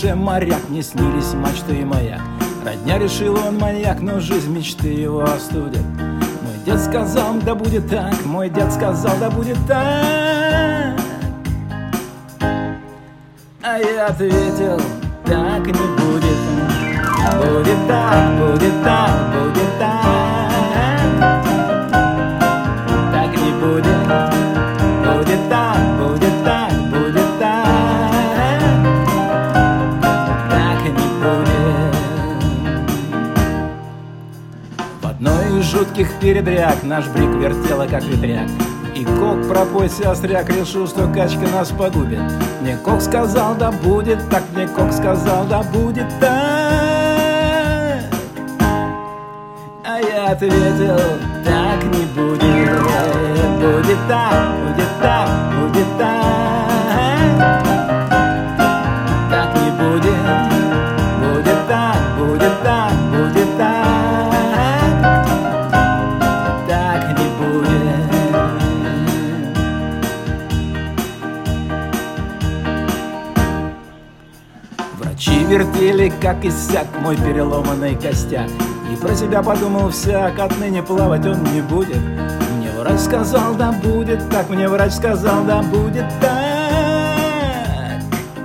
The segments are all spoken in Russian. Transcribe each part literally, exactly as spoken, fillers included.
душе моряк, мне снились мачты и маяк. Родня решила, он маньяк, но жизнь мечты его остудит. Мой дед сказал, да будет так, мой дед сказал, да будет так. А я ответил, так не будет. Будет так, будет так, будет так. Так не будет. Будет так, будет так, будет так. Так не будет. В одной из жутких передряг наш брик вертела как ветряк. И Кок, пропойся, остряк, решил, что качка нас погубит. Мне Кок сказал, да будет так, мне Кок сказал, да будет так. А я ответил, так не будет. Будет так, будет так, будет так. Так не будет. Будет так, будет так, будет так. Так не будет. Врачи вертели, как иссяк мой переломанный костяк. И про себя подумал всяк, отныне плавать он не будет. Мне врач сказал, да будет так, мне врач сказал, да будет так.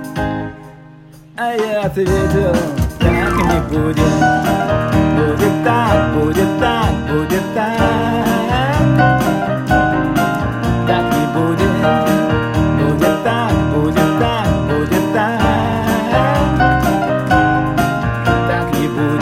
А я ответил, так не будет. Будет так, будет так, будет так. Так не будет. Будет так, будет так, будет так. Так не будет.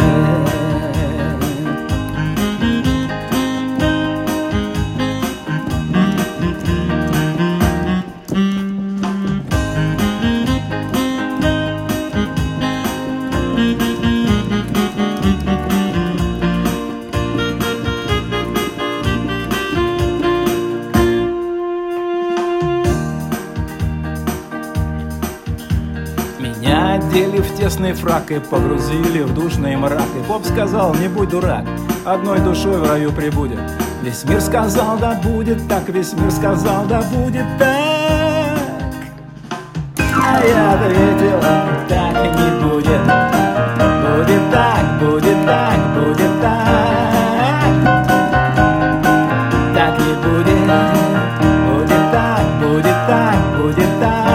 Меня одели в тесный фрак и погрузили в душный мрак. И поп сказал, не будь дурак, одной душой в раю прибудет. Весь мир сказал, да будет так, весь мир сказал, да будет так. А я ответил, так не будет. Будет так, будет так, будет так. Так не будет. Будет так, будет так, будет так.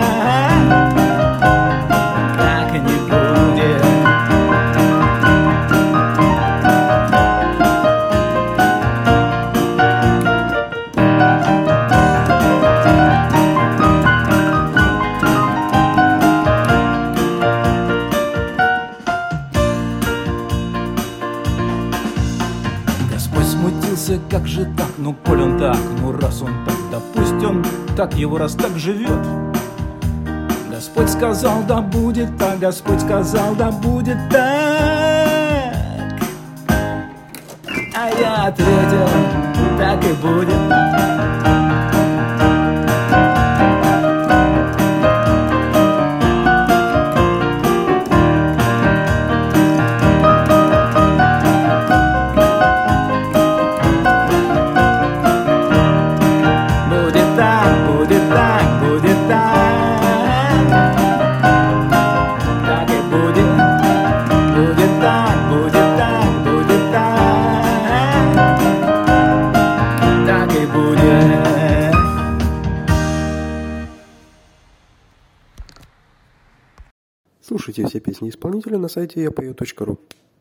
Смутился, как же так, ну коль он так, ну раз он так, да пусть он так, его раз так живет. Господь сказал, да будет так, Господь сказал, да будет так. А я ответил, так и будет. Слушайте все песни исполнителя на сайте я пою точка ру.